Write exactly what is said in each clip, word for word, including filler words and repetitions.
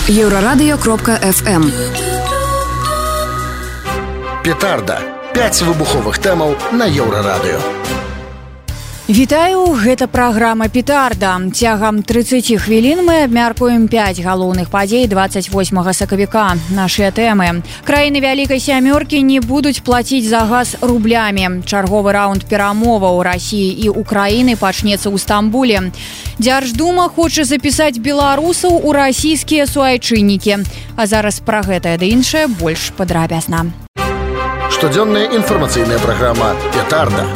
Еврорадио кропка эф эм. Петарда. пяць выбуховых тэмаў на Еўрарадыё. Вітаю, гэта праграма «Петарда». Цягам трыццаць хвілін мы абмяркуем пяць галоўных падзей дваццаць восьмага сакавіка. Нашыя тэмы. Краіны Вялікай Сямёркі не будуць плаціць за газ рублямі. Чарговы раунд перамоваў Расіі і Украіны пачнецца ў Стамбуле. Дзярждума хоча запісаць беларусаў у расійскія суайчыннікі. А зараз пра гэтае ды іншае больш падрабязна. Штодзённая інфармацыйная праграма «Петарда».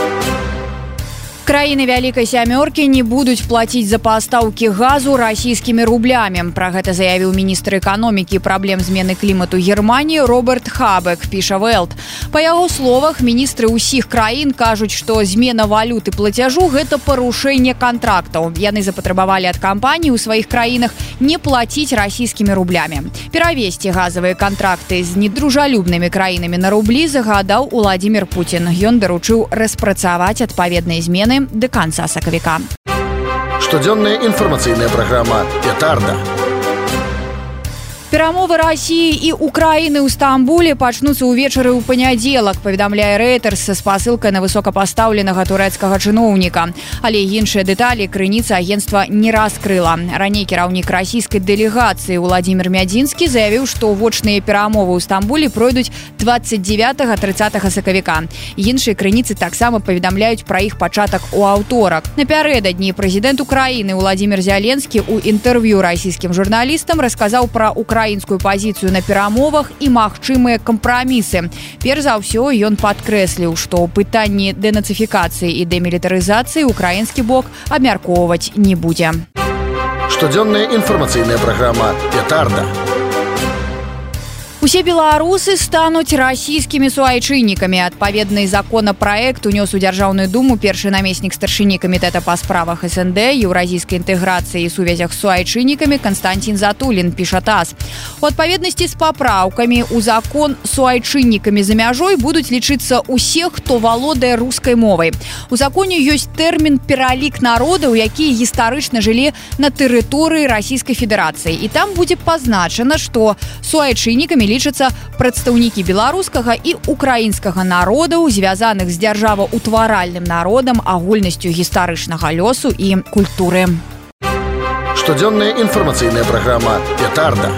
Краіны Вялікай Сямёркі не будуць плаціць за пастаўкі газу расійскімі рублямі. Пра гэта заявіў міністр эканомікі і праблем змены клімату Германіі Роберт Хабек, піша Welt. Па яго словах, міністры ўсіх краін кажуць, што змена валюты плацяжу – гэта парушэнне кантрактаў. Яны запатрабавалі ад кампаній у сваіх краінах не плаціць расійскімі рублямі. Перавесці газавыя кантракты з недружалюбнымі краінамі на рублі загадаў Уладзімір Пуцін. Ён даручыў распрацаваць адпаведныя змены до конца сакавіка. Штодзённая інфармацыйная праграма «Петарда». Перамовы Расіі і Украіны ў Стамбуле пачнуцца ўвечары ў панядзелак, паведамляе Reuters са спасылкай на высокапастаўленага турэцкага чыноўніка. Але іншыя дэталі крыніца агенцтва не раскрыла. Раней кіраўнік расійскай дэлегацыі Уладзімір Мядзінскі заявіў, што вочныя перамовы ў Стамбуле пройдуць дваццаць дзевятага - трыццатага сакавіка. Іншыя крыніцы таксама паведамляюць пра іх пачатак у аўторак. Напярэдадні прэзідэнт Украіны Владимир Зеленскі ў інтэрв'ю расійскім журналістам расказаў пра Украіну украінскую пазіцыю на перамовах і магчымыя кампрамісы. Перш за ўсё, ён падкрэсліў, што пытанні дэнацыфікацыі і дэмілітарызацыі украінскі бок абмяркоўваць не будзе. Штодзённая інфармацыйная праграма «Петарда». Усе беларусы стануць расійскімі суайчыннікамі. Адпаведны законапраект унёс у Дзяржаўную думу першы намеснік старшыні камітэта па справах эс эн дэ, еўразійскай інтэграцыі і сувязях з суайчыннікамі Канстанцін Затулін, піша ТАСС. У адпаведнасці з папраўкамі у закон суайчыннікамі за мяжой будуць лічыцца ўсе, хто валодае рускай мовай. У законе ёсць тэрмін «пералік народаў», якія гістарычна жылі на тэрыторыі Расійскай Федэрацыі. І там будзе пазначана, што суайчыннікамі лічацца прадстаўнікі беларускага і украінскага народаў, звязаных з дзяржаваўтваральным народам, агульнасцю гістарычнага лёсу і культуры. Штодзённая інфармацыйная праграма «Петарда».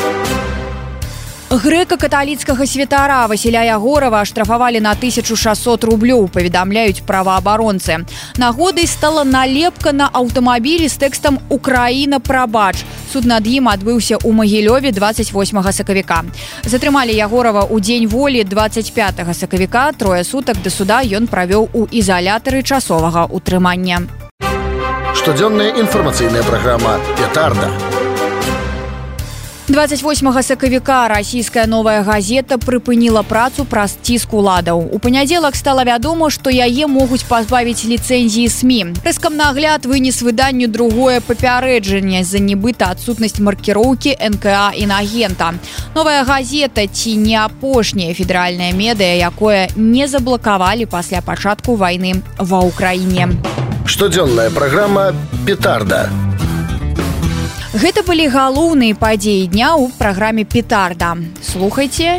Грэка-каталіцкага святара Васіля Ягорава аштрафавалі на тысячу шасцьсот рублёў, паведамляюць праваабаронцы. Нагодай стала налепка на аўтамабілі з тэкстам «Украіна, прабач». Суд над ім адбыўся ў Магілёве дваццаць восьмага сакавіка. Затрымалі Ягорава ў дзень волі дваццаць пятага сакавіка. Трое сутак да суда ён правёў у ізалятары часовага ўтрымання. Штодзённая інфармацыйная праграма «Петарда». дваццаць восьмага сакавіка расійская «Новая газета» прыпыніла працу праз ціск уладаў. У панядзелак стала вядома, што яе могуць пазбавіць ліцэнзіі СМІ. Рэскамнагляд вынес выданню другое папярэджанне за нібыта адсутнасць маркіроўкі эн ка а інагента. «Новая газета» ці не апошняе федэральнае медыа, якое не заблакавалі пасля пачатку вайны ва ўкраіне. Штодзённая праграма «Петарда». Гэта былі галоўныя падзеі дня ў праграме «Петарда». Слухайце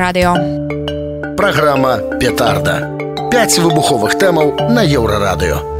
Еўрарадыё. Праграма «Петарда». пяць выбуховых тэмаў на Еўрарадыё.